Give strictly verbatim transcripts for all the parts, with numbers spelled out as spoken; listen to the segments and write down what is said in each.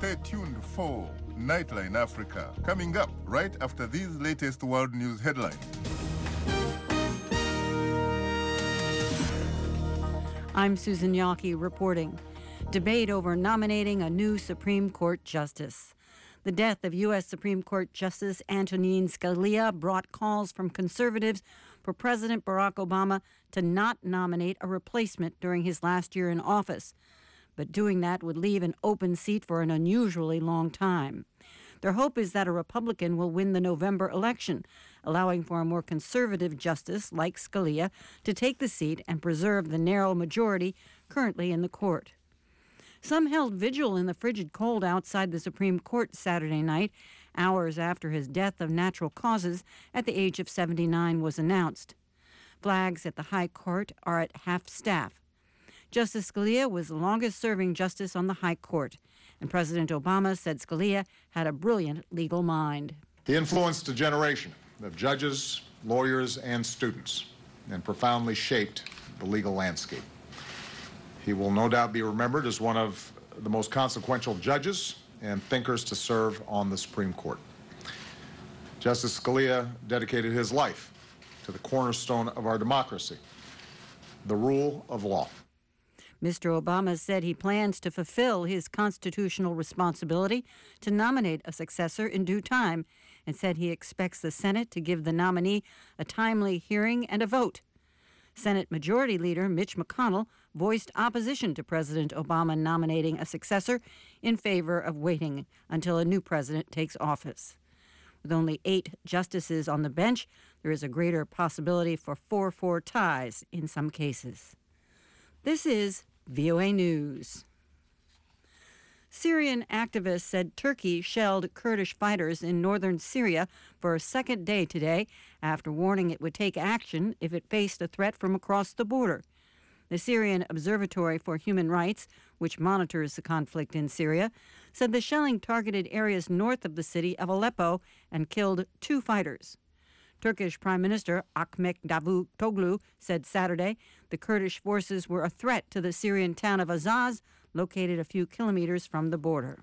Stay tuned for Nightline Africa, coming up right after these latest world news headlines. I'm Susan Yawkey reporting. Debate over nominating a new Supreme Court justice. The death of U S Supreme Court Justice Antonin Scalia brought calls from conservatives for President Barack Obama to not nominate a replacement during his last year in office. But doing that would leave an open seat for an unusually long time. Their hope is that a Republican will win the November election, allowing for a more conservative justice like Scalia to take the seat and preserve the narrow majority currently in the court. Some held vigil in the frigid cold outside the Supreme Court Saturday night, hours after his death of natural causes at the age of seventy-nine was announced. Flags at the High Court are at half staff. Justice Scalia was the longest-serving justice on the High Court, and President Obama said Scalia had a brilliant legal mind. He influenced a generation of judges, lawyers, and students, and profoundly shaped the legal landscape. He will no doubt be remembered as one of the most consequential judges and thinkers to serve on the Supreme Court. Justice Scalia dedicated his life to the cornerstone of our democracy, the rule of law. Mister Obama said he plans to fulfill his constitutional responsibility to nominate a successor in due time, and said he expects the Senate to give the nominee a timely hearing and a vote. Senate Majority Leader Mitch McConnell voiced opposition to President Obama nominating a successor in favor of waiting until a new president takes office. With only eight justices on the bench, there is a greater possibility for four four ties in some cases. This is V O A News. Syrian activists said Turkey shelled Kurdish fighters in northern Syria for a second day today after warning it would take action if it faced a threat from across the border. The Syrian Observatory for Human Rights, which monitors the conflict in Syria, said the shelling targeted areas north of the city of Aleppo and killed two fighters. Turkish Prime Minister Ahmet Davutoglu said Saturday the Kurdish forces were a threat to the Syrian town of Azaz, located a few kilometers from the border.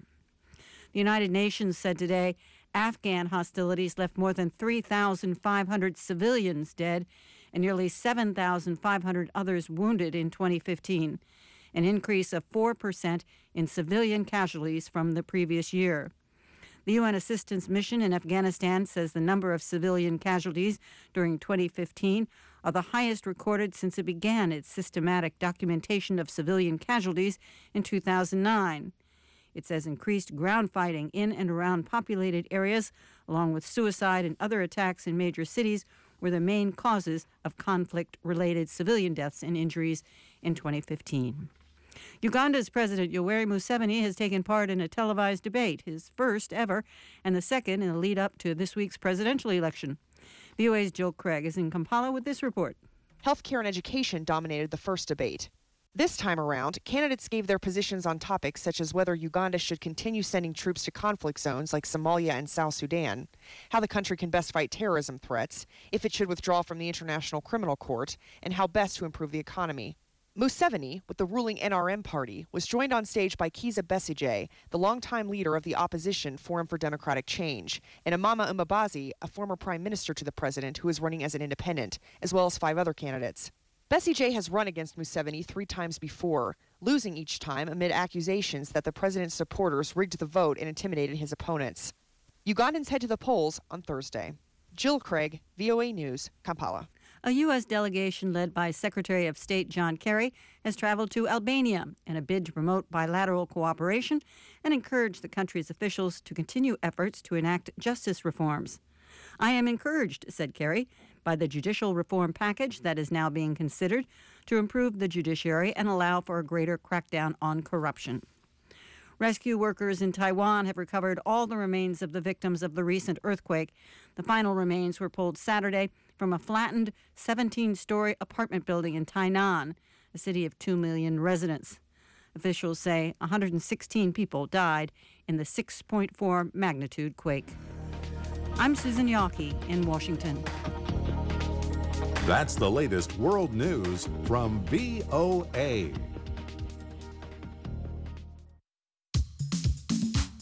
The United Nations said today Afghan hostilities left more than three thousand five hundred civilians dead and nearly seven thousand five hundred others wounded in twenty fifteen, an increase of four percent in civilian casualties from the previous year. The U N assistance mission in Afghanistan says the number of civilian casualties during twenty fifteen are the highest recorded since it began its systematic documentation of civilian casualties in two thousand nine. It says increased ground fighting in and around populated areas, along with suicide and other attacks in major cities, were the main causes of conflict-related civilian deaths and injuries in twenty fifteen. Uganda's President Yoweri Museveni has taken part in a televised debate, his first ever, and the second in the lead-up to this week's presidential election. V O A's Jill Craig is in Kampala with this report. Healthcare and education dominated the first debate. This time around, candidates gave their positions on topics such as whether Uganda should continue sending troops to conflict zones like Somalia and South Sudan, how the country can best fight terrorism threats, if it should withdraw from the International Criminal Court, and how best to improve the economy. Museveni, with the ruling N R M party, was joined on stage by Kizza Besigye, the longtime leader of the opposition Forum for Democratic Change, and Amama Mbabazi, a former prime minister to the president who is running as an independent, as well as five other candidates. Besigye has run against Museveni three times before, losing each time amid accusations that the president's supporters rigged the vote and intimidated his opponents. Ugandans head to the polls on Thursday. Jill Craig, V O A News, Kampala. A U S delegation led by Secretary of State John Kerry has traveled to Albania in a bid to promote bilateral cooperation and encourage the country's officials to continue efforts to enact justice reforms. I am encouraged, said Kerry, by the judicial reform package that is now being considered to improve the judiciary and allow for a greater crackdown on corruption. Rescue workers in Taiwan have recovered all the remains of the victims of the recent earthquake. The final remains were pulled Saturday from a flattened seventeen-story apartment building in Tainan, a city of two million residents. Officials say one hundred sixteen people died in the six point four magnitude quake. I'm Susan Yawkey in Washington. That's the latest world news from V O A.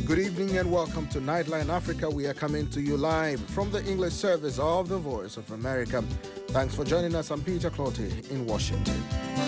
Good evening and welcome to Nightline Africa. We are coming to you live from the English service of the Voice of America. Thanks for joining us. I'm Peter Clottey in Washington.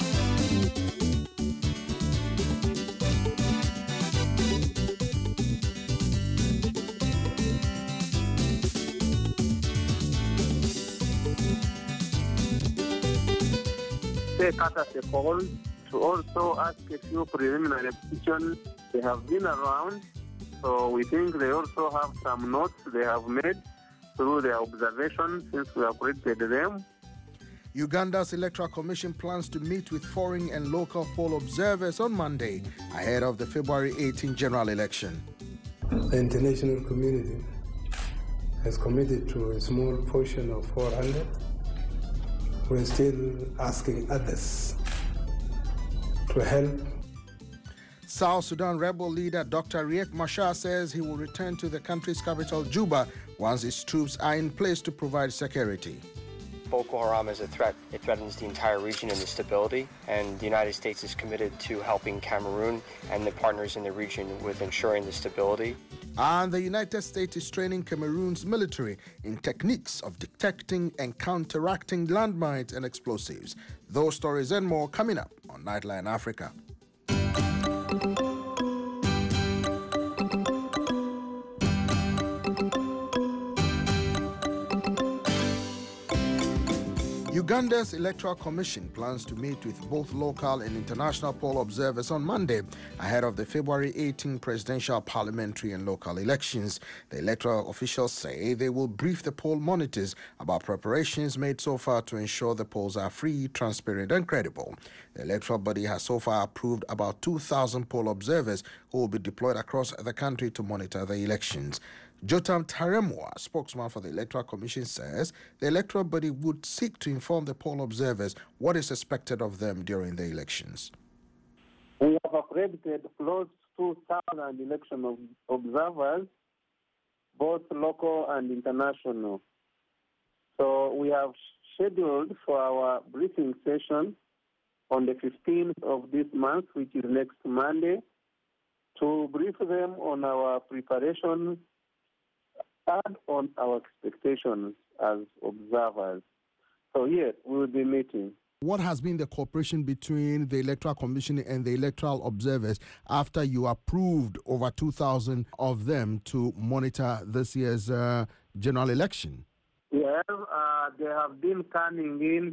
Take us as a call to also ask a few preliminary questions. They have been around. So we think they also have some notes they have made through their observations since we have created them. Uganda's Electoral Commission plans to meet with foreign and local poll observers on Monday ahead of the February eighteenth general election. The international community has committed to a small portion of four hundred. We're still asking others to help. South Sudan rebel leader Doctor Riek Machar says he will return to the country's capital, Juba, once its troops are in place to provide security. Boko Haram is a threat. It threatens the entire region and the stability, and the United States is committed to helping Cameroon and the partners in the region with ensuring the stability. And the United States is training Cameroon's military in techniques of detecting and counteracting landmines and explosives. Those stories and more coming up on Nightline Africa. Uganda's Electoral Commission plans to meet with both local and international poll observers on Monday ahead of the February eighteenth presidential, parliamentary and local elections. The electoral officials say they will brief the poll monitors about preparations made so far to ensure the polls are free, transparent and credible. The electoral body has so far approved about two thousand poll observers who will be deployed across the country to monitor the elections. Jotam Taremwa, spokesman for the Electoral Commission, says the electoral body would seek to inform the poll observers what is expected of them during the elections. We have accredited close to two thousand election of observers, both local and international. So we have scheduled for our briefing session on the fifteenth of this month, which is next Monday, to brief them on our preparation and on our expectations as observers. So yes, we will be meeting. What has been the cooperation between the Electoral Commission and the electoral observers after you approved over two thousand of them to monitor this year's uh, general election? Yes, uh, they have been coming in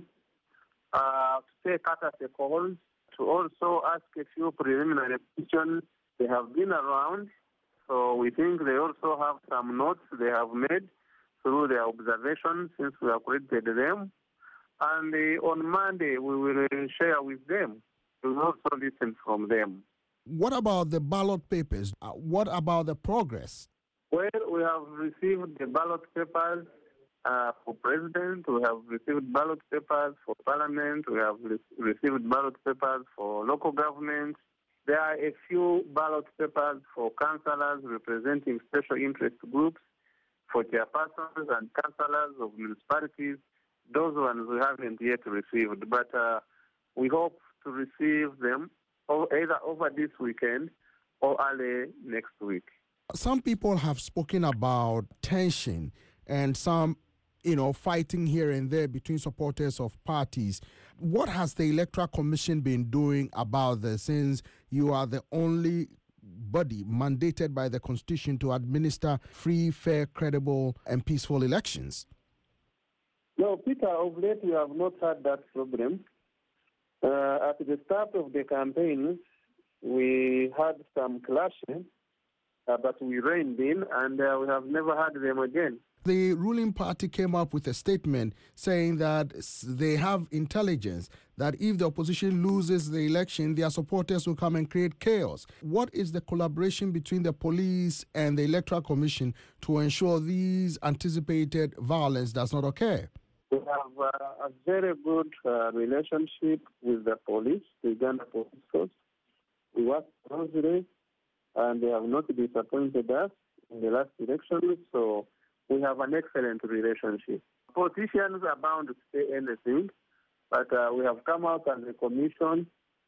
uh, to take us as a call to also ask a few preliminary questions. They have been around. So we think they also have some notes they have made through their observations since we have created them. And uh, on Monday, we will share with them. We will also listen from them. What about the ballot papers? Uh, what about the progress? Well, we have received the ballot papers uh, for president. We have received ballot papers for parliament. We have re- received ballot papers for local governments. There are a few ballot papers for councillors representing special interest groups, for chairpersons and councillors of municipalities. Those ones we haven't yet received, but uh, we hope to receive them either over this weekend or early next week. Some people have spoken about tension and some, you know, fighting here and there between supporters of parties. What has the Electoral Commission been doing about this, since you are the only body mandated by the Constitution to administer free, fair, credible, and peaceful elections? No, Peter, of late we have not had that problem. Uh, at the start of the campaign, we had some clashes, uh, but we reined in, and uh, we have never had them again. The ruling party came up with a statement saying that they have intelligence that if the opposition loses the election, their supporters will come and create chaos. What is the collaboration between the police and the Electoral Commission to ensure these anticipated violence does not occur? We have uh, a very good uh, relationship with the police, the Uganda Police Force. We work closely, and they have not disappointed us in the last election, so we have an excellent relationship. Politicians are bound to say anything, but uh, we have come out as a commission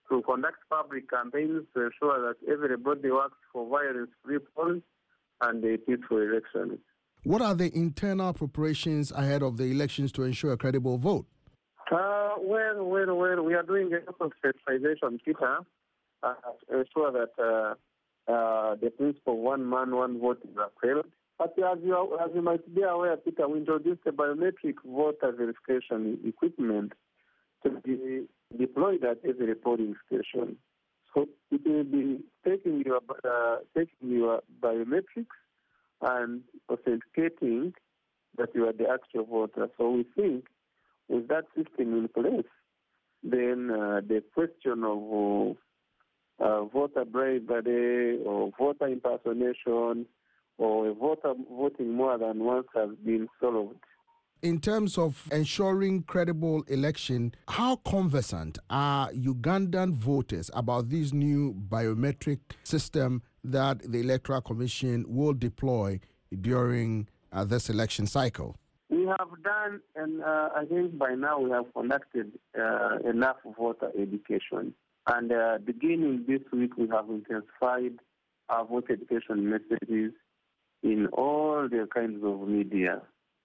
to conduct public campaigns to ensure that everybody works for violence-free polls and a peaceful election. What are the internal preparations ahead of the elections to ensure a credible vote? Uh, well, well, well, we are doing a lot of sensitization, Peter, uh, to ensure that uh, uh, the principle one man, one vote is upheld. But as you, are, as you might be aware, Peter, we introduced a biometric voter verification equipment to be deployed at every polling station. So it will be taking your, uh, taking your biometrics and authenticating that you are the actual voter. So we think with that system in place, then uh, the question of uh, voter bribery or voter impersonation or a voter voting more than once has been solved. In terms of ensuring credible election, how conversant are Ugandan voters about this new biometric system that the Electoral Commission will deploy during uh, this election cycle? We have done, and uh, I think by now we have conducted uh, enough voter education. And uh, beginning this week, we have intensified our voter education messages in all the kinds of media.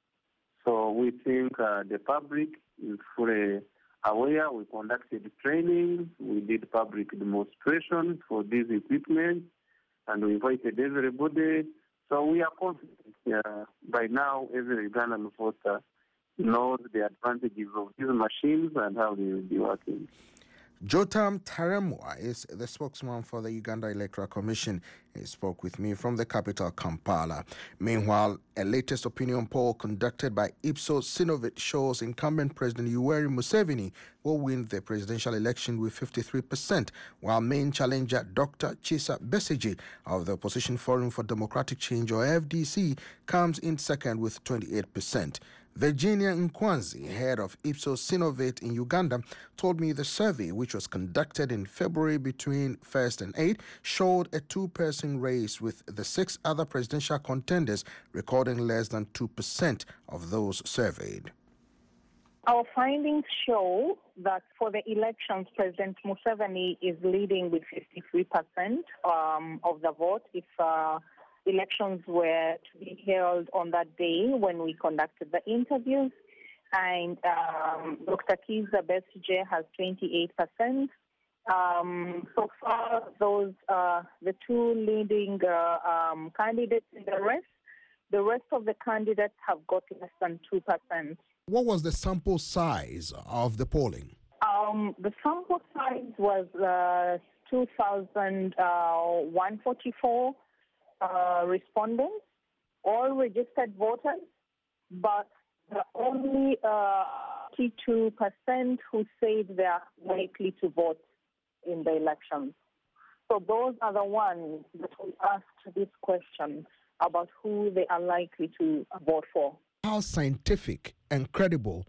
So we think uh, the public is fully aware. We conducted training, we did public demonstrations for this equipment, and we invited everybody. So we are confident uh, by now every Ugandan voter knows the advantages of these machines and how they will be working. Jotam Taremwa is the spokesman for the Uganda Electoral Commission. He spoke with me from the capital, Kampala. Meanwhile, a latest opinion poll conducted by Ipsos Synovate shows incumbent President Yoweri Museveni will win the presidential election with fifty-three percent, while main challenger Doctor Chisa Besigye of the Opposition Forum for Democratic Change, or F D C, comes in second with twenty-eight percent. Virginia Nkwanzi, head of Ipsos Synovate in Uganda, told me the survey, which was conducted in February between first and eighth, showed a two-person race, with the six other presidential contenders recording less than two percent of those surveyed. Our findings show that for the elections, President Museveni is leading with fifty-three percent um, of the vote. If uh, elections were to be held on that day when we conducted the interviews, and um, Doctor Kizza Besigye has twenty-eight percent. Um, so far, those uh, the two leading uh, um, candidates in the race. The rest of the candidates have got less than two percent. What was the sample size of the polling? Um, the sample size was uh, two thousand one hundred forty-four uh, respondents, all registered voters, but the only uh, fifty-two percent who said they are likely to vote in the elections. So those are the ones that we asked this question about who they are likely to vote for. How scientific and credible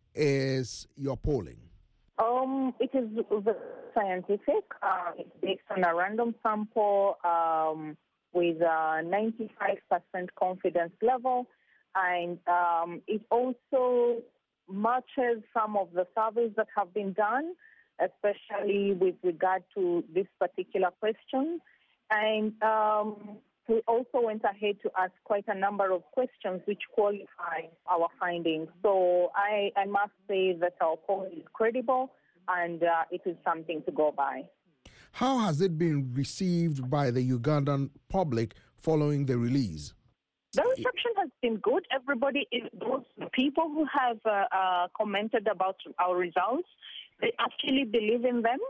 is your polling? Um, it is very scientific. Uh, it's based on a random sample um, with a ninety-five percent confidence level, and um, it also matches some of the surveys that have been done, especially with regard to this particular question. And um, we also went ahead to ask quite a number of questions which qualify our findings. So I, I must say that our poll is credible, and uh, it is something to go by. How has it been received by the Ugandan public following the release? The reception has been good. Everybody, those people who have uh, uh, commented about our results, they actually believe in them,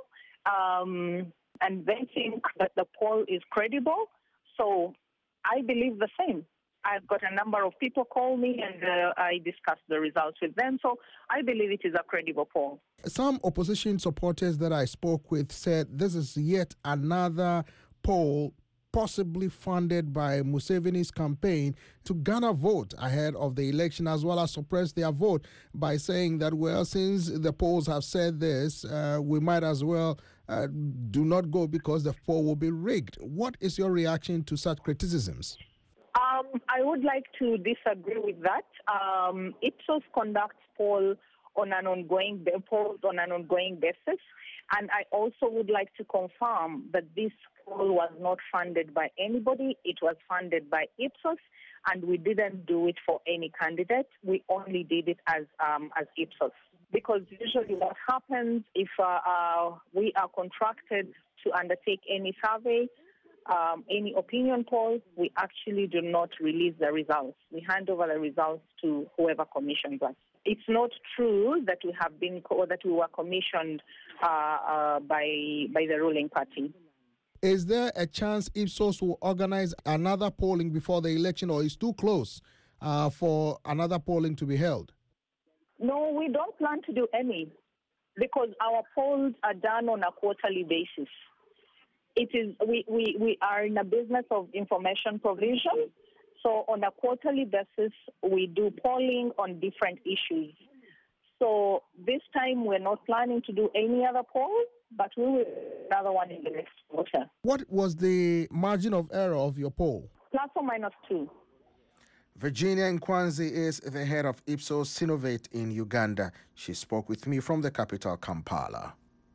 um, and they think that the poll is credible. So I believe the same. I've got a number of people call me, and uh, I discuss the results with them. So I believe it is a credible poll. Some opposition supporters that I spoke with said this is yet another poll possibly funded by Museveni's campaign to garner vote ahead of the election, as well as suppress their vote by saying that, well, since the polls have said this, uh, we might as well uh, do not go because the poll will be rigged. What is your reaction to such criticisms? Um, I would like to disagree with that. Um, Ipsos conducts poll on an ongoing polls on an ongoing basis. And I also would like to confirm that this poll was not funded by anybody. It was funded by Ipsos, and we didn't do it for any candidate. We only did it as um, as Ipsos. Because usually what happens if uh, uh, we are contracted to undertake any survey, um, any opinion polls, we actually do not release the results. We hand over the results to whoever commissions us. It's not true that we have been or that we were commissioned uh, uh, by by the ruling party. Is there a chance Ipsos will organize another polling before the election, or is too close uh, for another polling to be held? No, we don't plan to do any, because our polls are done on a quarterly basis. It is we, we, we are in a business of information provision, so on a quarterly basis we do polling on different issues. So this time we're not planning to do any other poll, but we will do another one in the next quarter. What was the margin of error of your poll? Plus or minus two. Virginia Nkwanzi is the head of Ipsos Synovate in Uganda. She spoke with me from the capital, Kampala.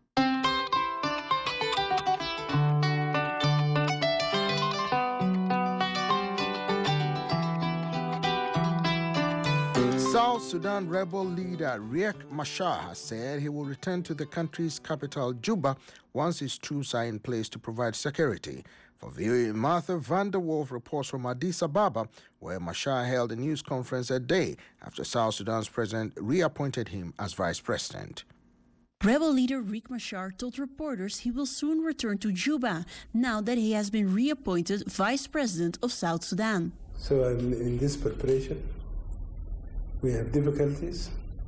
South Sudan rebel leader Riek Machar has said he will return to the country's capital, Juba, once his troops are in place to provide security. For V O A, Martha van der Wolf reports from Addis Ababa, where Machar held a news conference a day after South Sudan's president reappointed him as vice president. Rebel leader Riek Machar told reporters he will soon return to Juba, now that he has been reappointed vice president of South Sudan. So I'm in this preparation. We have difficulties.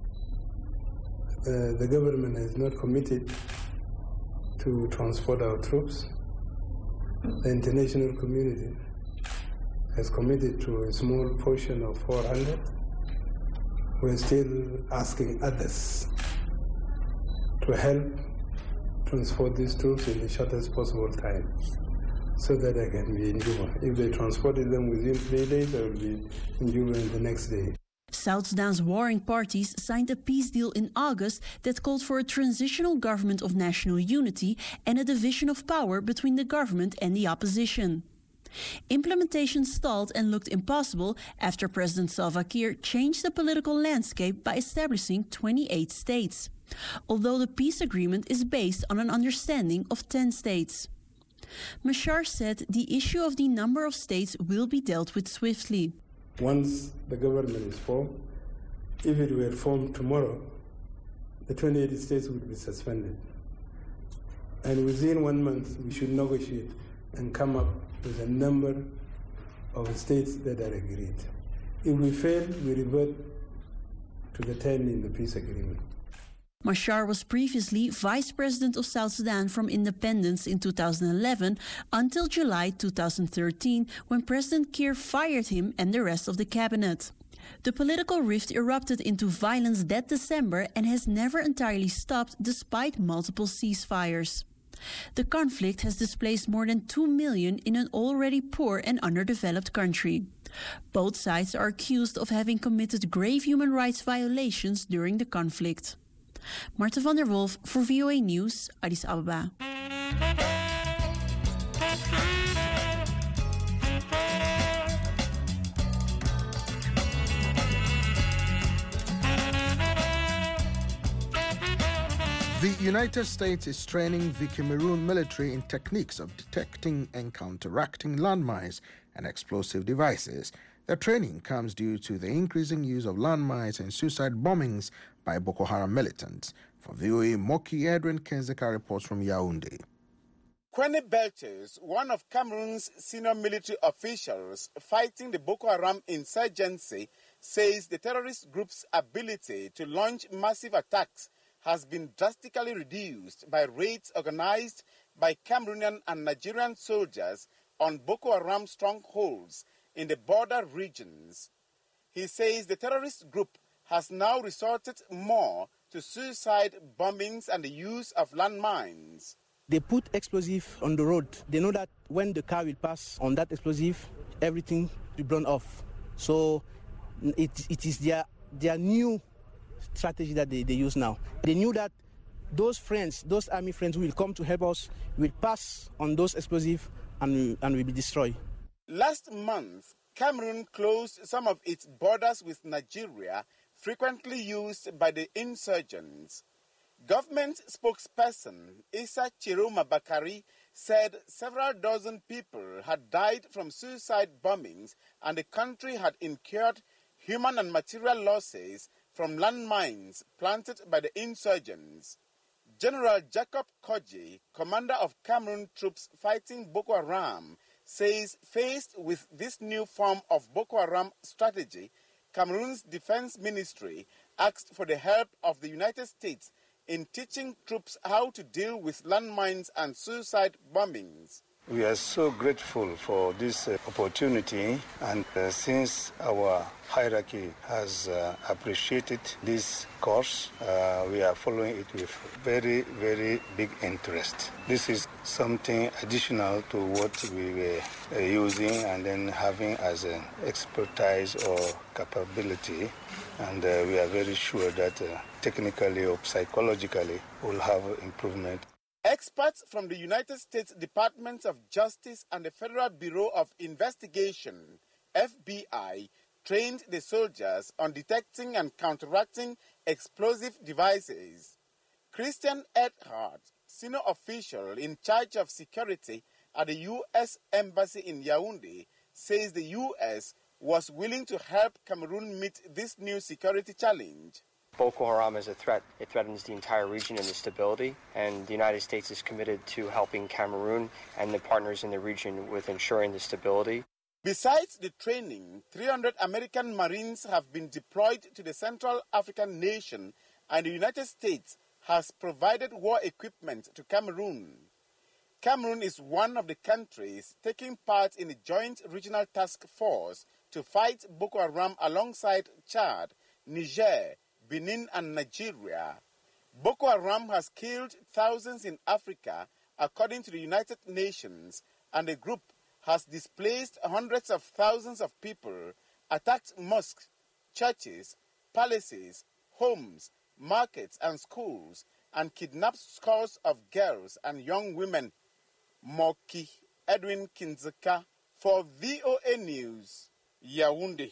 Uh, the government is not committed to transport our troops. The international community has committed to a small portion of four hundred. We're still asking others to help transport these troops in the shortest possible time so that I can be in Juba. If they transported them within three days, I will be in Juba in the next day. South Sudan's warring parties signed a peace deal in August that called for a transitional government of national unity and a division of power between the government and the opposition. Implementation stalled and looked impossible after President Salva Kiir changed the political landscape by establishing twenty-eight states, although the peace agreement is based on an understanding of ten states. Machar said the issue of the number of states will be dealt with swiftly. Once the government is formed, if it were formed tomorrow, the twenty-eight states would be suspended. And within one month, we should negotiate and come up with a number of states that are agreed. If we fail, we revert to the ten in the peace agreement. Machar was previously vice president of South Sudan from independence in two thousand eleven until July two thousand thirteen, when President Kiir fired him and the rest of the cabinet. The political rift erupted into violence that December and has never entirely stopped despite multiple ceasefires. The conflict has displaced more than two million in an already poor and underdeveloped country. Both sides are accused of having committed grave human rights violations during the conflict. Martha van der Wolf voor V O A Nieuws, Addis Ababa. The United States is training the Cameroon military in techniques of detecting and counteracting landmines and explosive devices. The training comes due to the increasing use of landmines and suicide bombings by Boko Haram militants. For V O A, Moki Edwin Kenzeka reports from Yaoundé. Kwene Belches, one of Cameroon's senior military officials fighting the Boko Haram insurgency, says the terrorist group's ability to launch massive attacks has been drastically reduced by raids organized by Cameroonian and Nigerian soldiers on Boko Haram strongholds in the border regions. He says the terrorist group has now resorted more to suicide bombings and the use of landmines. They put explosive on the road. They know that when the car will pass on that explosive, everything will be blown off. So it, it is their, their new strategy that they, they use now. They knew that those friends, those army friends who will come to help us, will pass on those explosives and will, and will be destroyed. Last month, Cameroon closed some of its borders with Nigeria, frequently used by the insurgents. Government spokesperson Issa Chiroma Bakari said several dozen people had died from suicide bombings and the country had incurred human and material losses from landmines planted by the insurgents. General Jacob Koji, commander of Cameroon troops fighting Boko Haram, says faced with this new form of Boko Haram strategy, Cameroon's defense ministry asked for the help of the United States in teaching troops how to deal with landmines and suicide bombings. We are so grateful for this uh, opportunity, and uh, since our hierarchy has uh, appreciated this course, uh, we are following it with very, very big interest. This is something additional to what we were uh, using and then having as an expertise or capability, and uh, we are very sure that uh, technically or psychologically we'll have improvement. Experts from the United States Department of Justice and the Federal Bureau of Investigation, F B I, trained the soldiers on detecting and counteracting explosive devices. Christian Edhart, senior official in charge of security at the U S Embassy in Yaoundé, says the U S was willing to help Cameroon meet this new security challenge. Boko Haram is a threat. It threatens the entire region and the stability, and the United States is committed to helping Cameroon and the partners in the region with ensuring the stability. Besides the training, three hundred American Marines have been deployed to the Central African nation, and the United States has provided war equipment to Cameroon. Cameroon is one of the countries taking part in the Joint Regional Task Force to fight Boko Haram alongside Chad, Niger, Benin and Nigeria. Boko Haram has killed thousands in Africa, according to the United Nations, and the group has displaced hundreds of thousands of people, attacked mosques, churches, palaces, homes, markets and schools, and kidnapped scores of girls and young women. Moki Edwin Kinzeka for V O A News, Yaoundé.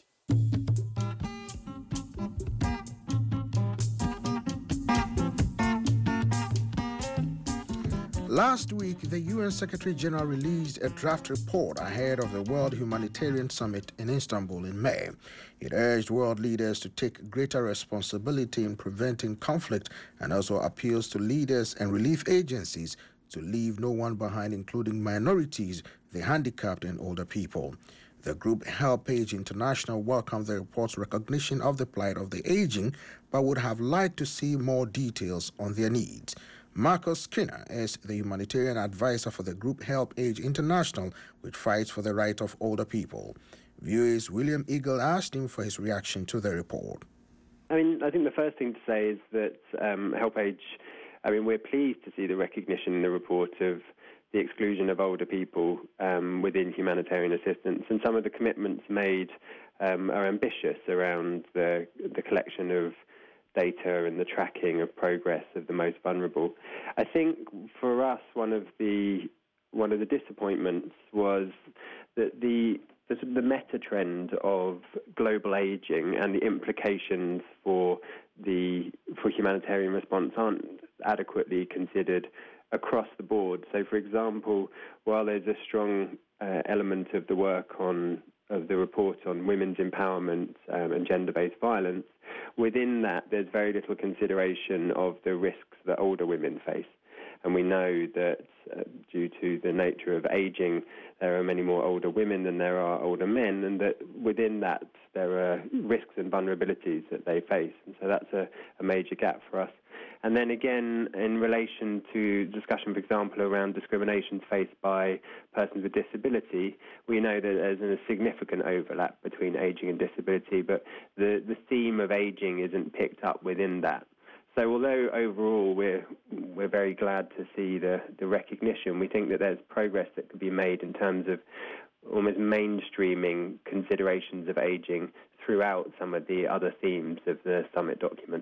Last week, the U N Secretary General released a draft report ahead of the World Humanitarian Summit in Istanbul in May. It urged world leaders to take greater responsibility in preventing conflict and also appeals to leaders and relief agencies to leave no one behind, including minorities, the handicapped, and older people. The group HelpAge International welcomed the report's recognition of the plight of the aging, but would have liked to see more details on their needs. Marcus Skinner is the humanitarian advisor for the group HelpAge International, which fights for the right of older people. V O A's William Eagle asked him for his reaction to the report. I mean, I think the first thing to say is that um, HelpAge, I mean, we're pleased to see the recognition in the report of the exclusion of older people um, within humanitarian assistance, and some of the commitments made um, are ambitious around the, the collection of data and the tracking of progress of the most vulnerable. I think for us, one of the one of the disappointments was that the the, the meta trend of global aging and the implications for the for humanitarian response aren't adequately considered across the board. So, for example, while there's a strong uh, element of the work on of the report on women's empowerment um, and gender-based violence, within that there's very little consideration of the risks that older women face. And we know that uh, due to the nature of aging, there are many more older women than there are older men, and that within that there are risks and vulnerabilities that they face. And so that's a, a major gap for us. And then again, in relation to discussion, for example, around discrimination faced by persons with disability, we know that there's a significant overlap between aging and disability, but the, the theme of aging isn't picked up within that. So although overall we're we're very glad to see the, the recognition, we think that there's progress that could be made in terms of almost mainstreaming considerations of aging throughout some of the other themes of the summit documents.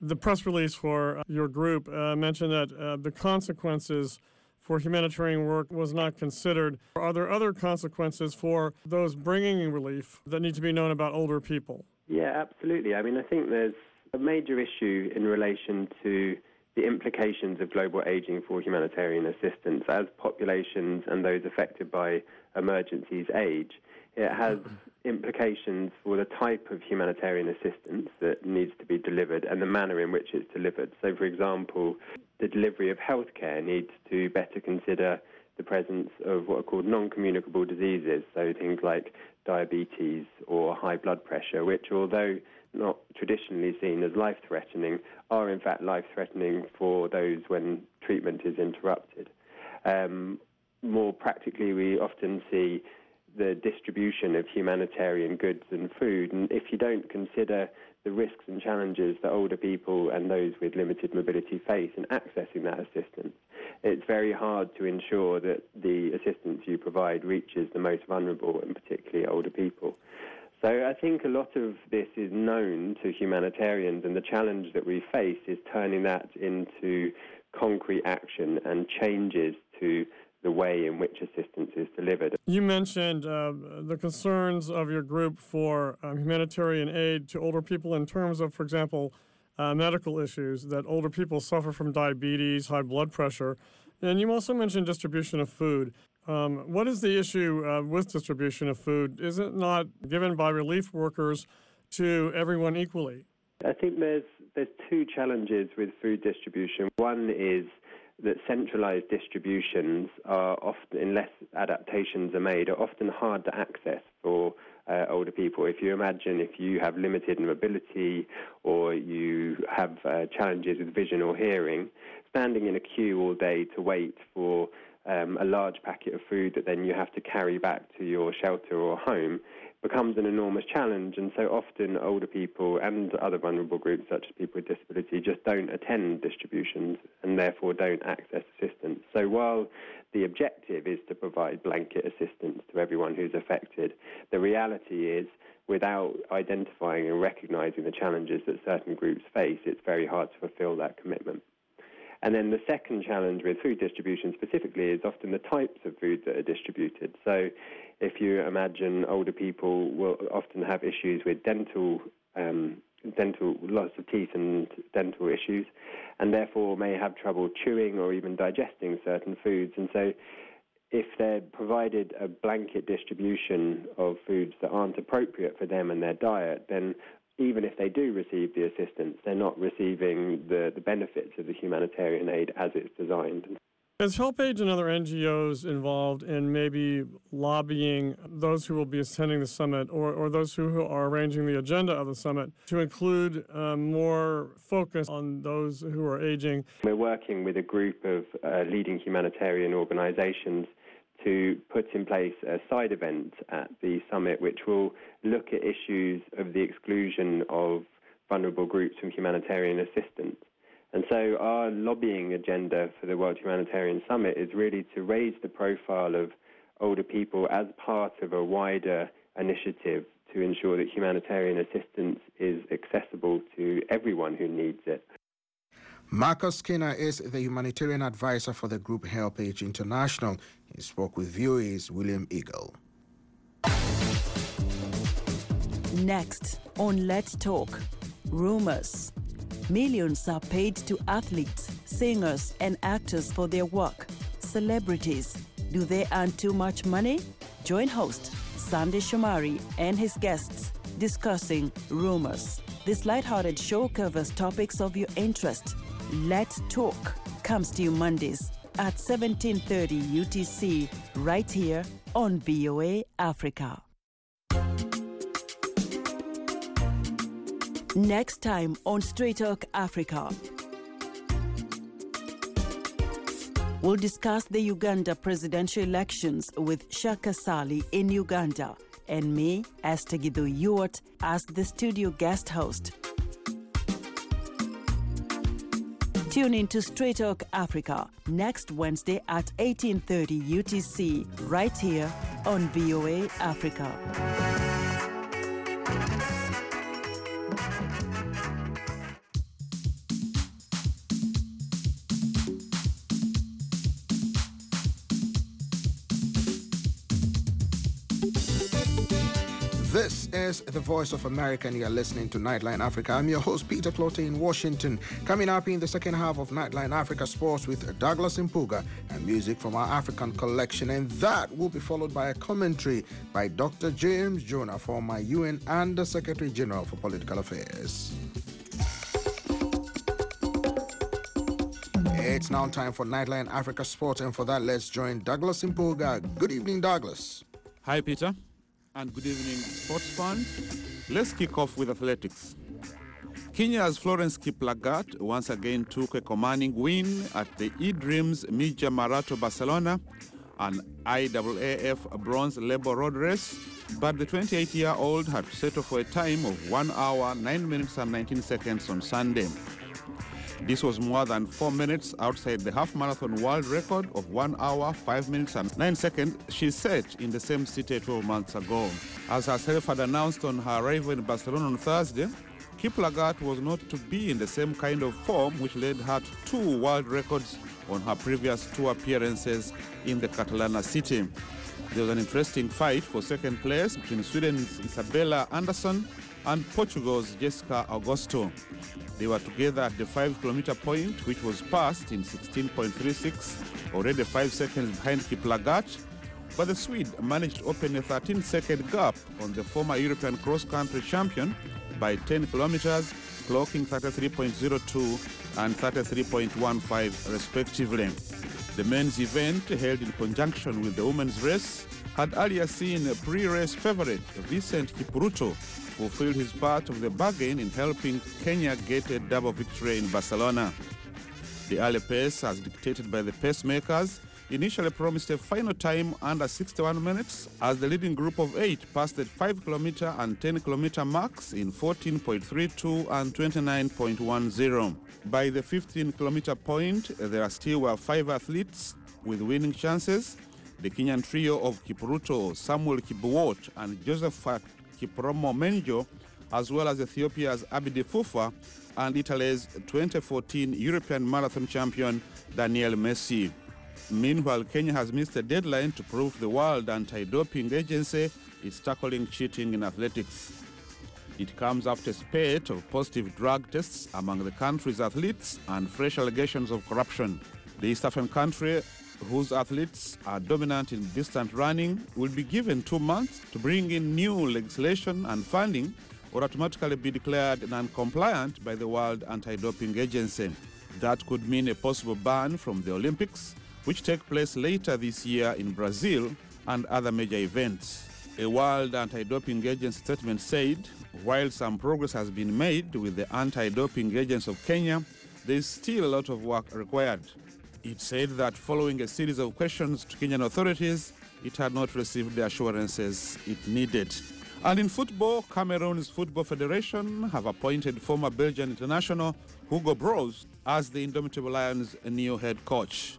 The press release for uh, your group uh, mentioned that uh, the consequences for humanitarian work was not considered. Are there other consequences for those bringing relief that need to be known about older people? Yeah, absolutely. I mean, I think there's a major issue in relation to the implications of global aging for humanitarian assistance. As populations and those affected by emergencies age, it has implications for the type of humanitarian assistance that needs to be delivered and the manner in which it's delivered. So, for example, the delivery of healthcare needs to better consider the presence of what are called non-communicable diseases, so things like diabetes or high blood pressure, which, although not traditionally seen as life-threatening, are in fact life-threatening for those when treatment is interrupted. Um, more practically, we often see the distribution of humanitarian goods and food, and if you don't consider the risks and challenges that older people and those with limited mobility face in accessing that assistance, it's very hard to ensure that the assistance you provide reaches the most vulnerable, and particularly older people. So I think a lot of this is known to humanitarians, and the challenge that we face is turning that into concrete action and changes to the way in which assistance is delivered. You mentioned uh, the concerns of your group for um, humanitarian aid to older people in terms of, for example, uh, medical issues, that older people suffer from diabetes, high blood pressure. And you also mentioned distribution of food. Um, what is the issue uh, with distribution of food? Is it not given by relief workers to everyone equally? I think there's there's two challenges with food distribution. One is that centralized distributions are often, unless adaptations are made, are often hard to access for uh, older people. If you imagine if you have limited mobility or you have uh, challenges with vision or hearing, standing in a queue all day to wait for um, a large packet of food that then you have to carry back to your shelter or home becomes an enormous challenge, and so often older people and other vulnerable groups such as people with disability just don't attend distributions and therefore don't access assistance. So while the objective is to provide blanket assistance to everyone who's affected, the reality is without identifying and recognising the challenges that certain groups face, it's very hard to fulfil that commitment. And then the second challenge with food distribution specifically is often the types of food that are distributed. So if you imagine older people will often have issues with dental, um, dental loss of teeth and dental issues, and therefore may have trouble chewing or even digesting certain foods. And so if they're provided a blanket distribution of foods that aren't appropriate for them and their diet, then even if they do receive the assistance, they're not receiving the, the benefits of the humanitarian aid as it's designed. Is HelpAge and other N G Os involved in maybe lobbying those who will be attending the summit or, or those who are arranging the agenda of the summit to include um, more focus on those who are aging? We're working with a group of uh, leading humanitarian organizations to put in place a side event at the summit which will look at issues of the exclusion of vulnerable groups from humanitarian assistance. And so our lobbying agenda for the World Humanitarian Summit is really to raise the profile of older people as part of a wider initiative to ensure that humanitarian assistance is accessible to everyone who needs it. Marcus Skinner is the humanitarian advisor for the group HelpAge International. He spoke with V O A's William Eagle. Next on Let's Talk, rumors. Millions are paid to athletes, singers, and actors for their work. Celebrities, do they earn too much money? Join host Sandy Shomari and his guests discussing rumors. This lighthearted show covers topics of your interest. Let's Talk comes to you Mondays at seventeen thirty U T C right here on V O A Africa. Next time on Straight Talk Africa, we'll discuss the Uganda presidential elections with Shaka Sali in Uganda and me, Esther Githu Ewart, as the studio guest host. Tune in to Straight Talk Africa next Wednesday at eighteen thirty U T C right here on V O A Africa. This is the Voice of America, and you're listening to Nightline Africa. I'm your host, Peter Clotte in Washington. Coming up in the second half of Nightline Africa Sports with Douglas Mpuga and music from our African collection. And that will be followed by a commentary by Doctor James Jonah, former U N Under Secretary General for Political Affairs. It's now time for Nightline Africa Sports, and for that, let's join Douglas Mpuga. Good evening, Douglas. Hi, Peter, and good evening, sports fans. Let's kick off with athletics. Kenya's Florence Kiplagat once again took a commanding win at the eDreams Meja Marathon Barcelona, an I A A F bronze labor road race, but the twenty-eight-year-old had to settle for a time of one hour, nine minutes and nineteen seconds on Sunday. This was more than four minutes outside the half-marathon world record of one hour, five minutes and nine seconds she set in the same city twelve months ago. As herself had announced on her arrival in Barcelona on Thursday, Kiplagat was not to be in the same kind of form which led her to two world records on her previous two appearances in the Catalana city. There was an interesting fight for second place between Sweden's Isabella Andersson and Portugal's Jessica Augusto. They were together at the five-kilometer point, which was passed in sixteen point three six, already five seconds behind Kiplagat, but the Swede managed to open a thirteen-second gap on the former European cross-country champion by ten kilometers, clocking thirty-three point zero two and thirty-three point one five respectively. The men's event, held in conjunction with the women's race, had earlier seen a pre-race favorite, Vincent Kipruto, fulfill his part of the bargain in helping Kenya get a double victory in Barcelona. The early pace, as dictated by the pacemakers, initially promised a final time under sixty-one minutes as the leading group of eight passed the five-kilometer and ten-kilometer marks in fourteen point three two and twenty-nine point one zero. By the fifteen-kilometer point, there still were five athletes with winning chances. The Kenyan trio of Kipruto, Samuel Kibuwot, and Josephat Kipromo Menjo, as well as Ethiopia's Abidi Fufa and Italy's twenty fourteen European marathon champion Daniel Messi. Meanwhile, Kenya has missed a deadline to prove the World Anti-Doping Agency is tackling cheating in athletics. It comes after a spate of positive drug tests among the country's athletes and fresh allegations of corruption. The East African country, whose athletes are dominant in distance running, will be given two months to bring in new legislation and funding or automatically be declared non-compliant by the World Anti-Doping Agency. That could mean a possible ban from the Olympics, which take place later this year in Brazil, and other major events. A World Anti-Doping Agency statement said, while some progress has been made with the anti-doping agents of Kenya, there is still a lot of work required. It said that following a series of questions to Kenyan authorities, it had not received the assurances it needed. And in football, Cameroon's Football Federation have appointed former Belgian international Hugo Broos as the Indomitable Lions' new head coach.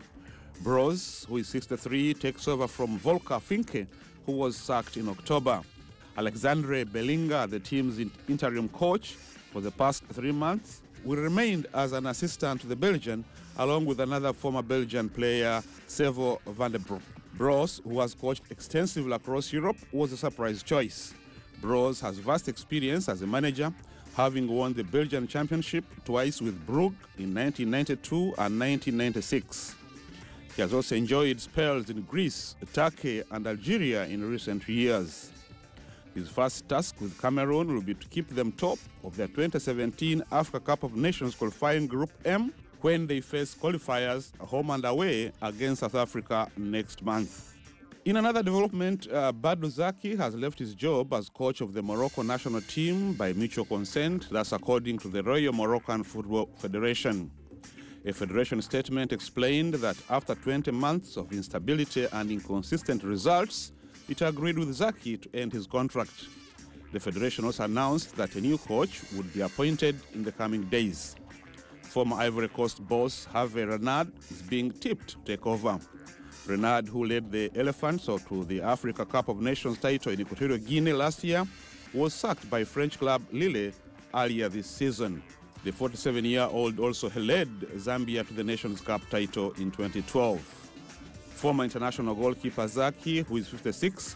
Broos, who is sixty-three, takes over from Volker Finke, who was sacked in October. Alexandre Belinga, the team's interim coach for the past three months, will remain as an assistant to the Belgian, along with another former Belgian player, Sevo van der Broek. Broos, who has coached extensively across Europe, was a surprise choice. Broos has vast experience as a manager, having won the Belgian championship twice with Brugge in nineteen ninety-two and nineteen ninety-six. He has also enjoyed spells in Greece, Turkey, and Algeria in recent years. His first task with Cameroon will be to keep them top of their twenty seventeen Africa Cup of Nations qualifying Group M when they face qualifiers home and away against South Africa next month. In another development, uh, Badou Zaki has left his job as coach of the Morocco national team by mutual consent, that's according to the Royal Moroccan Football Federation. A federation statement explained that after twenty months of instability and inconsistent results, it agreed with Zaki to end his contract. The federation also announced that a new coach would be appointed in the coming days. Former Ivory Coast boss Hervé Renard is being tipped to take over. Renard, who led the Elephants to the Africa Cup of Nations title in Equatorial Guinea last year, was sacked by French club Lille earlier this season. The forty-seven-year-old also led Zambia to the Nations Cup title in twenty twelve. Former international goalkeeper Zaki, who is fifty-six,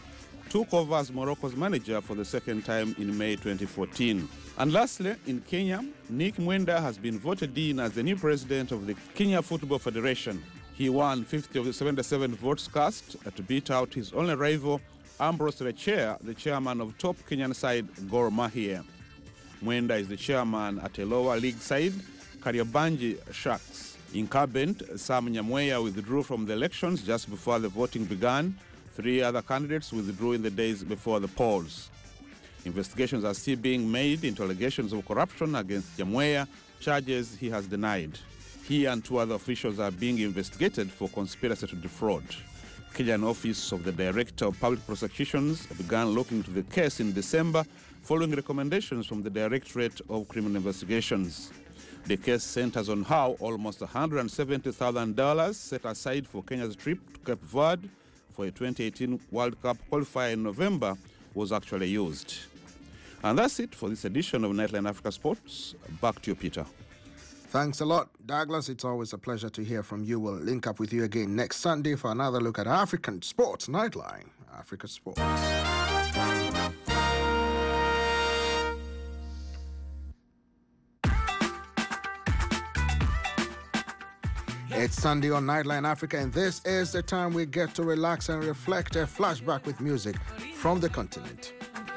took over as Morocco's manager for the second time in May twenty fourteen. And lastly, in Kenya, Nick Mwenda has been voted in as the new president of the Kenya Football Federation. He won fifty of the seventy-seven votes cast to beat out his only rival, Ambrose Rechea, the chairman of top Kenyan side Gor Mahia. Mwenda is the chairman at a lower league side, Kariobangi Sharks. Incumbent Sam Nyamweya withdrew from the elections just before the voting began. Three other candidates withdrew in the days before the polls. Investigations are still being made into allegations of corruption against Nyamweya, charges he has denied. He and two other officials are being investigated for conspiracy to defraud. Kenyan Office of the Director of Public Prosecutions began looking into the case in December following recommendations from the Directorate of Criminal Investigations. The case centers on how almost one hundred seventy thousand dollars set aside for Kenya's trip to Cape Verde for a twenty eighteen World Cup qualifier in November was actually used. And that's it for this edition of Nightline Africa Sports. Back to you, Peter. Thanks a lot, Douglas. It's always a pleasure to hear from you. We'll link up with you again next Sunday for another look at African sports. Nightline Africa Sports. It's Sunday on Nightline Africa, and this is the time we get to relax and reflect. A flashback with music from the continent.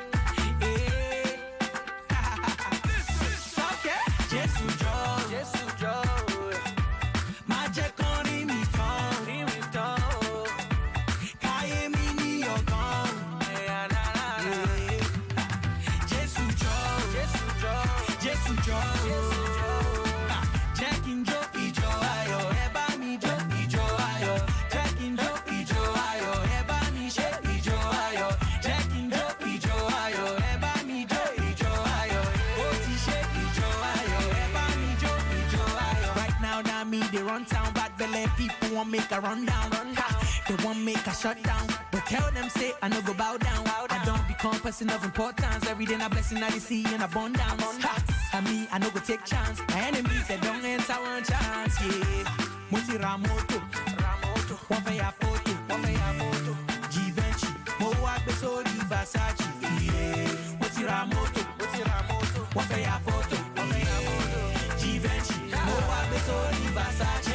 People want make a run down, run down. They want make a shut down, but tell them say I no go bow down. Bow down. I don't become person of importance. Every day I blessing I see in abundance. I me I no go take chance. My enemies they don't enter one chance. Yeah, Muti Ramoto, Ramoto. One for your photo, one for your photo. Givenchy, Mo Agbesori Versace. Yeah, Muti Ramoto, Muti Ramoto. One for your photo, one for your photo. Givenchy, Mo Agbesori Versace.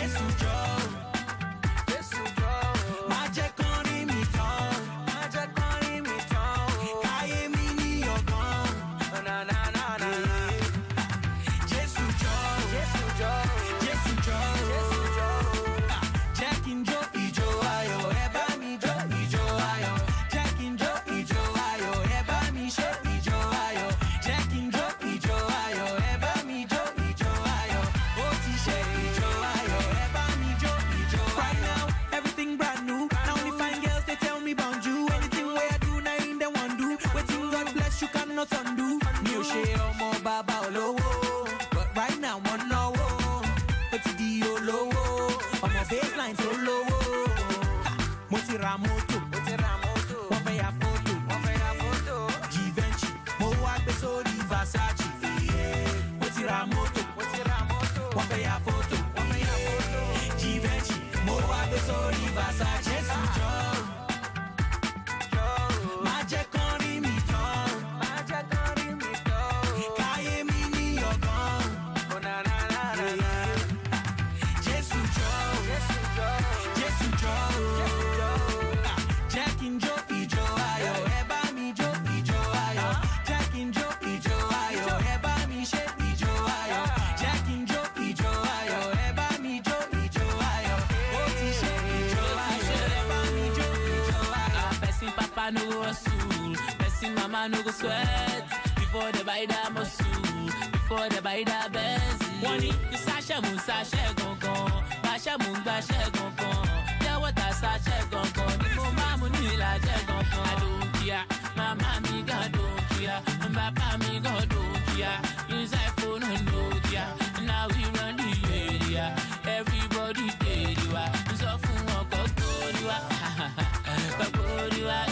No go sweat before they buy that muscle, before they buy that Benz. Money, you sasha mun sasha gongon, basha mun basha gongon. Yeah, what I sasha gongon, the mama ni la gongon. I don't care, my mommy God don't care, my papa me God don't care. Use iPhone and Nokia, now we run the area. Everybody dead you are, so fun walk out to you are, but good you are.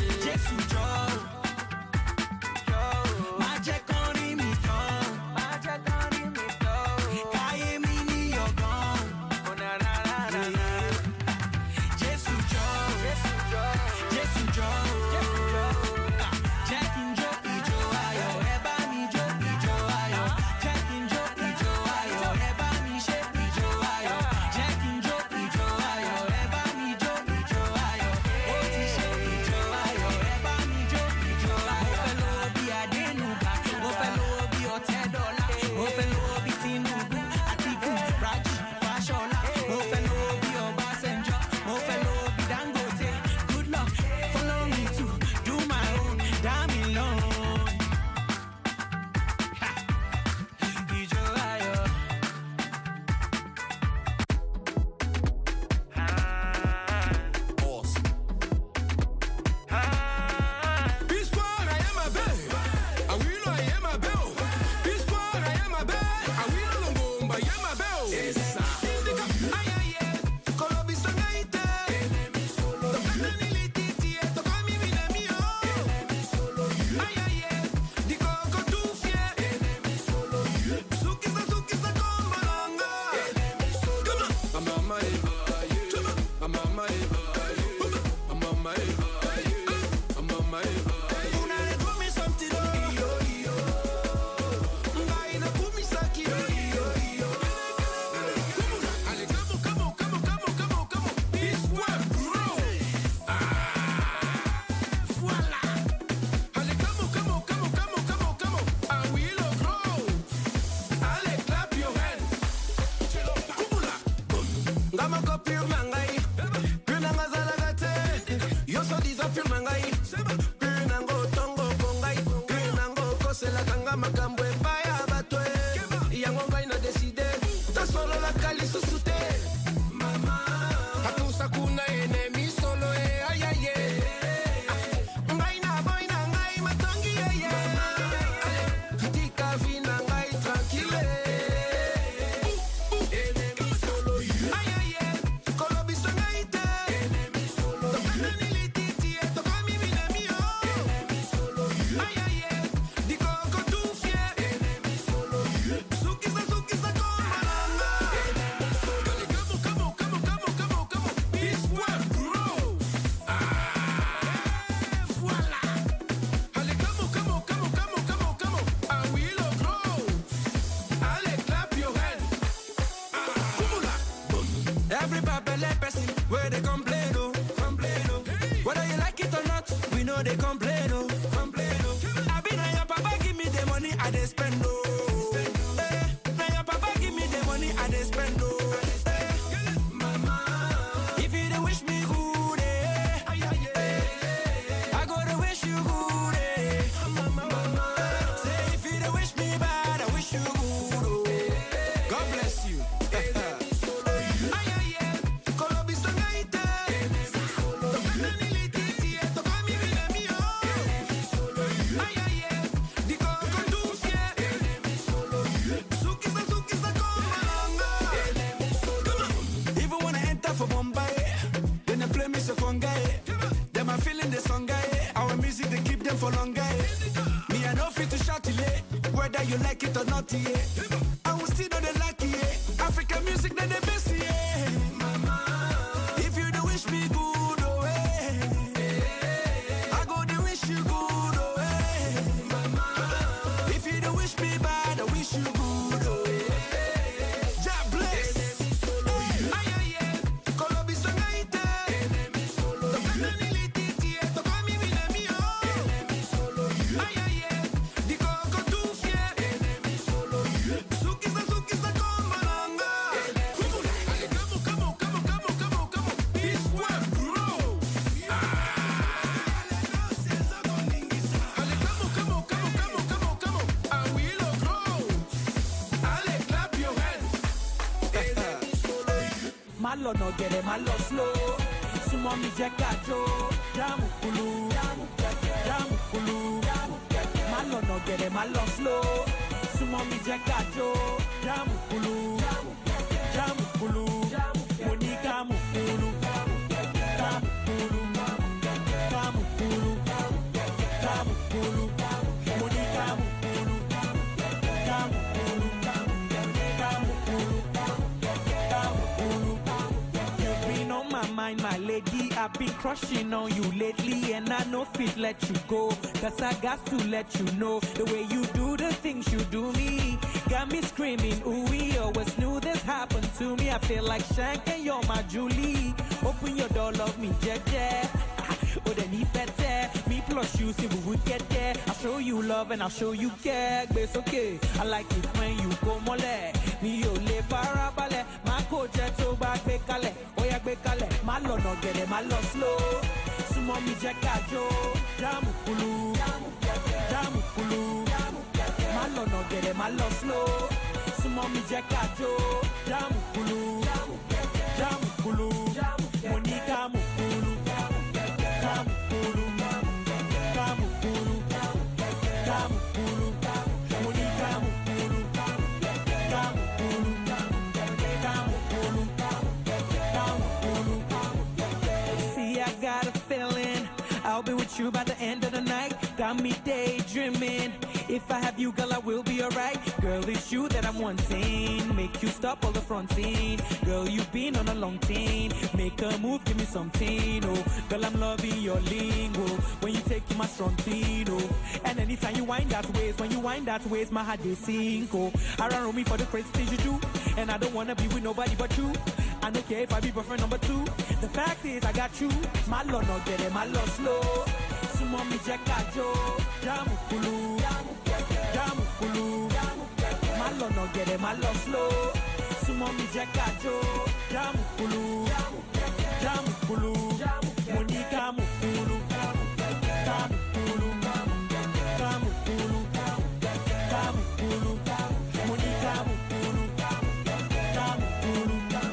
Jesus Joe. know they complain, oh, complain, oh. I be now your papa give me the money I dey spend, oh. Eh, now your papa give me the money I dey spend, oh. Eh, mama, if you dey wish me good, eh, I go to wish you good, eh. Mama, say if you dey wish me bad, I wish you good, oh. God bless you. For longer, me I know fit to shout it, whether you like it or not, yeah. I will still know the lucky, yeah. African music, then the best, yeah. Mama, if you do wish me good, oh, eh. I go to wish you good, oh, eh. Mama, if you do wish me bad, I wish you good, oh, eh. God bless. Ay, ay, ay. Colombia is malo no get it, malo slow. Sumo mi jekajo, jamu kulu, jamu kulu. Malo no get it, malo slow. Sumo mi jekajo, jamu kulu, jamu kulu. Monica mu kulu, jamu kulu, jamu kulu, jamu kulu. Monica mu kulu, jamu kulu, jamu kulu, jamu kulu. My mind, my lady, I've been crushing on you lately, and I know fit let you go. Cause I got to let you know the way you do the things you do me got me screaming, ooh, we always knew this happened to me. I feel like Shank and you're my Julie. Open your door, love me, Jeje. Oh, then he better. Me plus you, see we would get there. I'll show you love and I'll show you care. But it's okay, I like it when you go mole. Me yo le parabale, my coach to back bekale. Oya bekale, malo no get it, malo slow. Sumo mi jekajo, jamu kulu, jamu kulu. Malo no get it, malo slow. Sumo mi jekajo, jamu kulu, jamu kulu. Monica mu kulu. See, I got a feeling I'll be with you by the end of the night. Got me daydreaming. If I have you, girl, I will be alright. Girl, it's you that I'm wanting. Make you stop all the fronting. Girl, you've been on a long thing. Make a move, give me something. Oh, girl, I'm loving your lingo. When you take my strong thing, oh. And anytime you wind that ways, when you wind that ways, my heart they sink. Oh, I run on me for the crazy things you do. And I don't wanna be with nobody but you. I don't care if I be boyfriend number two. The fact is, I got you. My love no get it, my love slow. Sumo mi jekajo, jamu kulu, jamu kulu. My love no get it, my love slow. Sumo mi jekajo, jamu kulu, jamu kulu. Monica mu kulu, jamu kulu, jamu kulu, jamu kulu. Monica mu kulu, jamu kulu.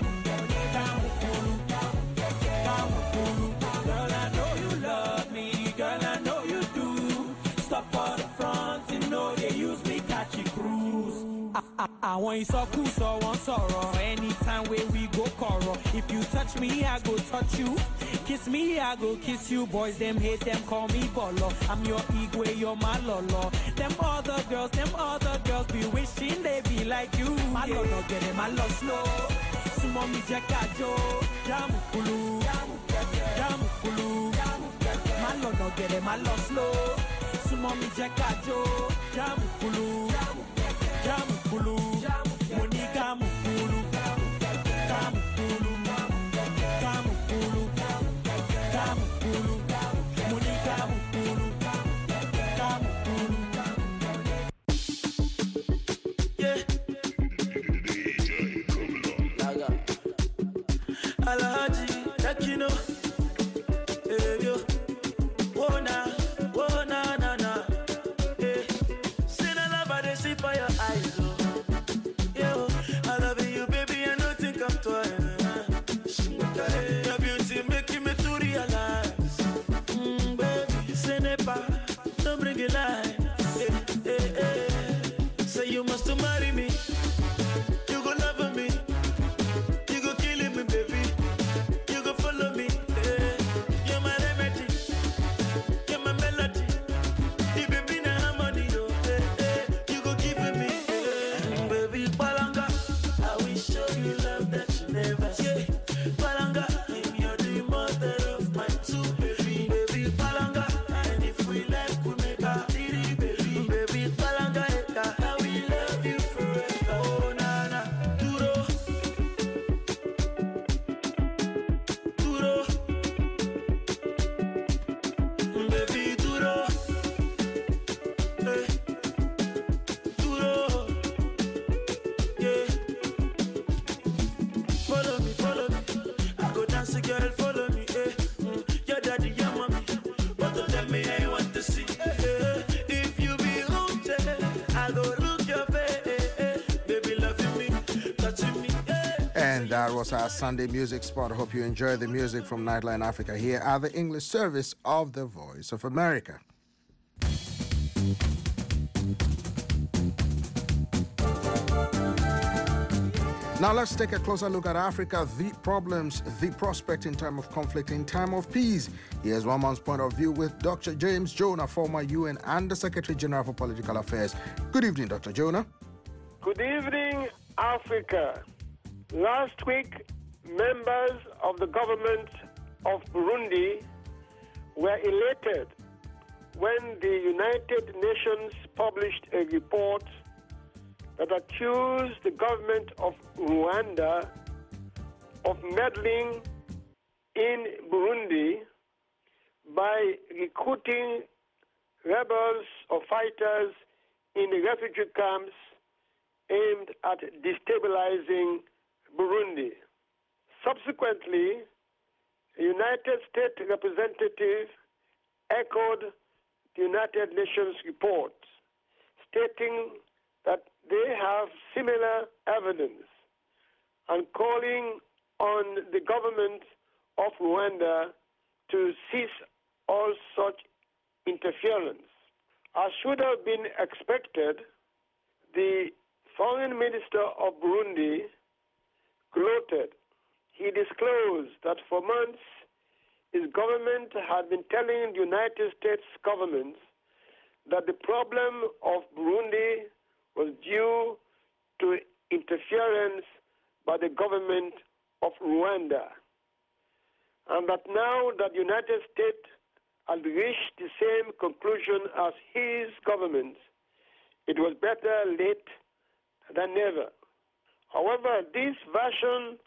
Girl, I know you love me, girl, I know you do. Stop for the front, you know they use me catchy cruise. I want you so cool, so one sorrow. Anytime where we go coral. If you touch me, I go touch you. Kiss me, I go kiss you. Boys, them hate them, call me bolo. I'm your igwe, you're my lolo. Them other girls, them other girls be wishing they be like you. My yeah. Lolo get it, my love slow. Sumo mi jekajo, jamu kulu, jamu kulu. My lolo get it, my love slow. Sumo mi jekajo, jamu kulu, jamu kulu. Monica mu kulu, jamu kulu, jamu kulu, jamu kulu. Monica mu kulu. Alhaji, Takino, eh, yo, oh na, oh na na na, eh. See the love I dey see for your eyes, oh. Yo, I love you, baby, I don't think I'm twice. Your beauty making me to realize, mm, baby, say never, don't bring it life. Eh, eh, eh. Say you must marry me. You go love me. You go kill me, baby. You go follow me. Eh. You're my remedy. You're my melody. The baby na harmony, oh. Eh, eh. You go give me, eh. Baby Palanga, I will show you love that you never see. Palanga, I'm your the mother of my two baby. Baby Palanga, and if we like, we make a titty, baby. Baby Palanga, I will love you forever. Oh na na, duro, duro, baby duro, eh, duro, yeah. Follow me, follow me. I go dance, girl, follow me, eh. Mm. Your daddy, your mommy, but don't tell me I want to see. Eh. If you be haunted, I go look your face, eh, eh. Baby loving me, touching me, eh. And that was our Sunday music spot. I hope you enjoy the music from Nightline Africa here at the English service of the Voice of America. Now let's take a closer look at Africa, the problems, the prospect in time of conflict, in time of peace. Here's one man's point of view with Doctor James Jonah, former U N Under Secretary General for Political Affairs. Good evening, Doctor Jonah. Good evening, Africa. Last week, members of the government of Burundi were elated when the United Nations published a report that accused the government of Rwanda of meddling in Burundi by recruiting rebels or fighters in the refugee camps aimed at destabilizing Burundi. Subsequently, a United States representative echoed the United Nations report, stating that they have similar evidence and calling on the government of Rwanda to cease all such interference. As should have been expected, the foreign minister of Burundi gloated. He disclosed that for months his government had been telling the United States government that the problem of Burundi was due to interference by the government of Rwanda, and that now that the United States had reached the same conclusion as his government, it was better late than never. However, this version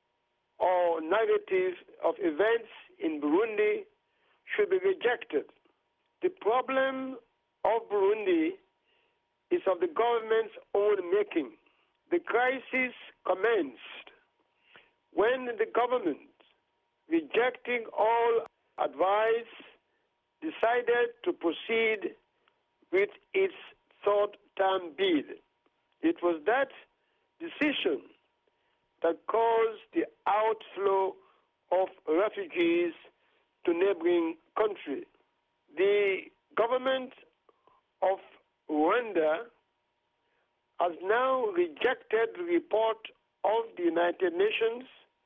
or narrative of events in Burundi should be rejected. The problem of Burundi is of the government's own making. The crisis commenced when the government, rejecting all advice, decided to proceed with its third-term bid. It was that decision that caused the outflow of refugees to neighboring countries. The government of Rwanda has now rejected the report of the United Nations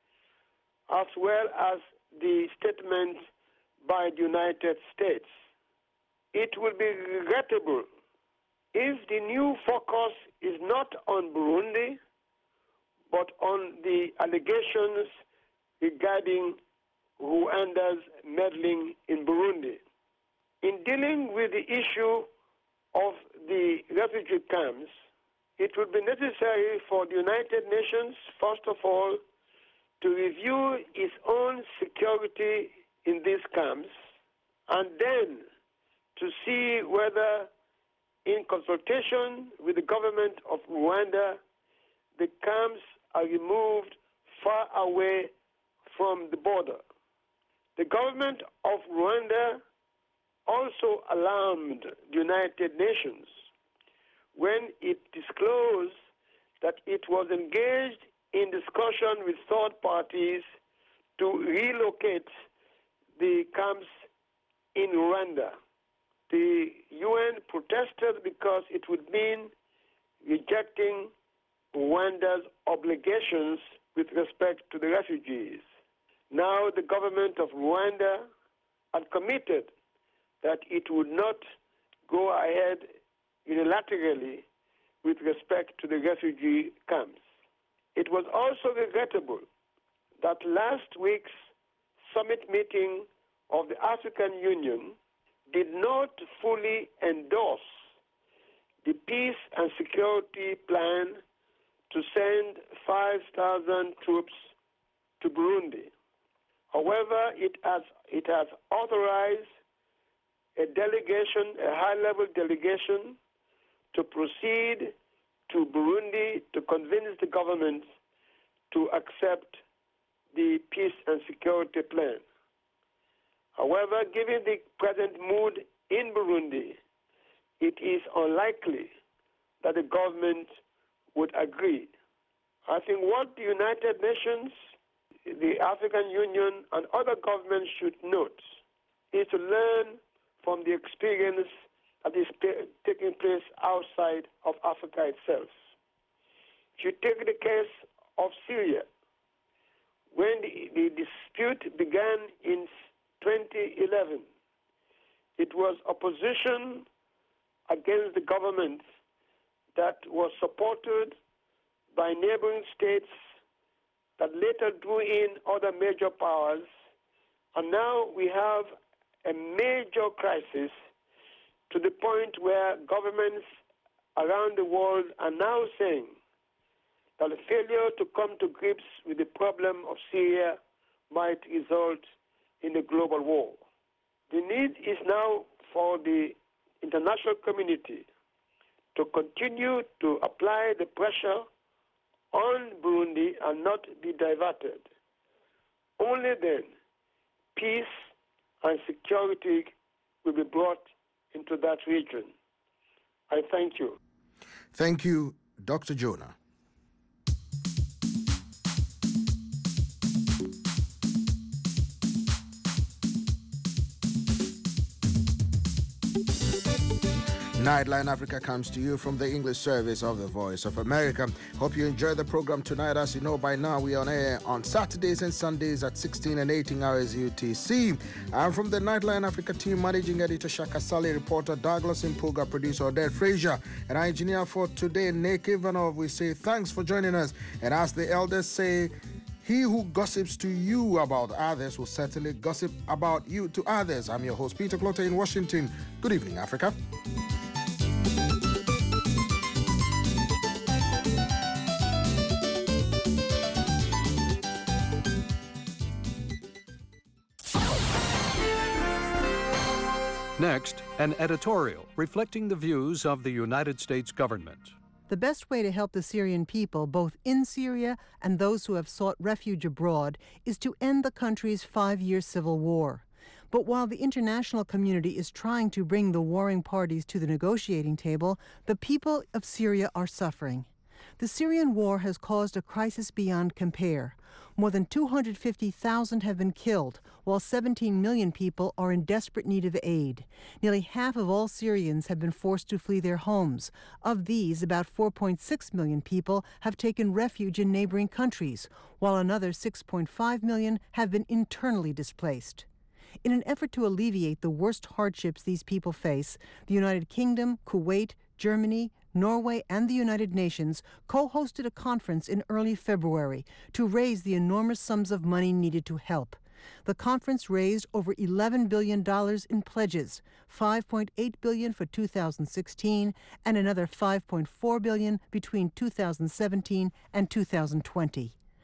as well as the statement by the United States. It will be regrettable if the new focus is not on Burundi, but on the allegations regarding Rwanda's meddling in Burundi. In dealing with the issue of the refugee camps, it would be necessary for the United Nations, first of all, to review its own security in these camps, and then to see whether, in consultation with the government of Rwanda, the camps are removed far away border. The government of Rwanda also alarmed the United Nations when it disclosed that it was engaged in discussion with third parties to relocate the camps in Rwanda. The U N protested because it would mean rejecting Rwanda's obligations with respect to the refugees. Now the government of Rwanda had committed that it would not go ahead unilaterally with respect to the refugee camps. It was also regrettable that last week's summit meeting of the African Union did not fully endorse the peace and security plan to send five thousand troops to Burundi. However, it has, it has authorized a delegation, a high-level delegation, to proceed to Burundi to convince the government to accept the peace and security plan. However, given the present mood in Burundi, it is unlikely that the government would agree. I think what the United Nations, the African Union, and other governments should note is to learn from the experience that is taking place outside of Africa itself. If you take the case of Syria, when the, the dispute began in twenty eleven, it was opposition against the government that was supported by neighboring states that later drew in other major powers, and now we have a major crisis to the point where governments around the world are now saying that the failure to come to grips with the problem of Syria might result in a global war. The need is now for the international community to continue to apply the pressure on Burundi and not be diverted. Only then peace and security will be brought into that region. I thank you. Thank you, Doctor Jonah. Nightline Africa comes to you from the English service of the Voice of America. Hope you enjoy the program tonight. As you know by now, we are on air on Saturdays and Sundays at sixteen and eighteen hours U T C. I'm from the Nightline Africa team, managing editor Shaka Sally, reporter Douglas Impuga, producer Odette Frazier, and our engineer for today, Nick Ivanov. We say thanks for joining us. And as the elders say, he who gossips to you about others will certainly gossip about you to others. I'm your host, Peter Clotter in Washington. Good evening, Africa. Next, an editorial reflecting the views of the United States government. The best way to help the Syrian people, both in Syria and those who have sought refuge abroad, is to end the country's five-year civil war. But while the international community is trying to bring the warring parties to the negotiating table, the people of Syria are suffering. The Syrian war has caused a crisis beyond compare. More than two hundred fifty thousand have been killed, while seventeen million people are in desperate need of aid. Nearly half of all Syrians have been forced to flee their homes. Of these, about four point six million people have taken refuge in neighboring countries, while another six point five million have been internally displaced. In an effort to alleviate the worst hardships these people face, the United Kingdom, Kuwait, Germany, Norway, and the United Nations co-hosted a conference in early February to raise the enormous sums of money needed to help. The conference raised over eleven billion dollars in pledges, five point eight billion dollars for two thousand sixteen and another five point four billion dollars between two thousand seventeen and two thousand twenty.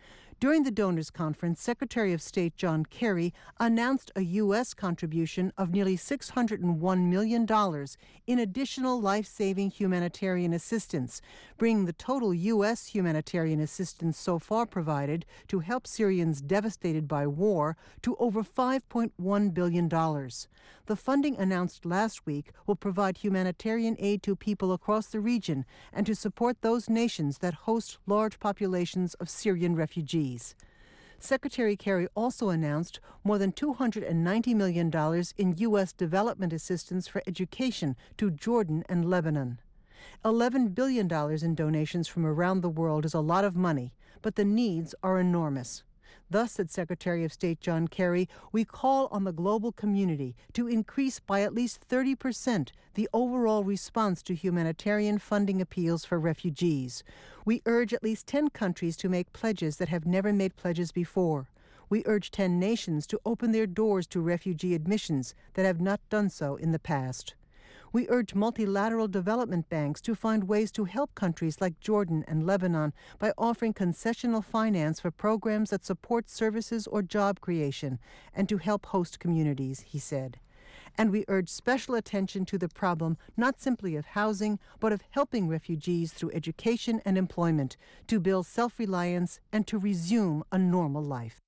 During the donors conference, Secretary of State John Kerry announced a U S contribution of nearly six hundred one million dollars in additional life-saving humanitarian assistance, bringing the total U S humanitarian assistance so far provided to help Syrians devastated by war to over five point one billion dollars. The funding announced last week will provide humanitarian aid to people across the region and to support those nations that host large populations of Syrian refugees. Secretary Kerry also announced more than two hundred ninety million dollars in U S development assistance for education to Jordan and Lebanon. eleven billion dollars in donations from around the world is a lot of money, but the needs are enormous. Thus, said Secretary of State John Kerry, we call on the global community to increase by at least thirty percent the overall response to humanitarian funding appeals for refugees. We urge at least ten countries to make pledges that have never made pledges before. We urge ten nations to open their doors to refugee admissions that have not done so in the past. We urge multilateral development banks to find ways to help countries like Jordan and Lebanon by offering concessional finance for programs that support services or job creation and to help host communities, he said. And we urge special attention to the problem not simply of housing, but of helping refugees through education and employment to build self-reliance and to resume a normal life.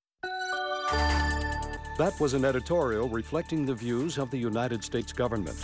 That was an editorial reflecting the views of the United States government.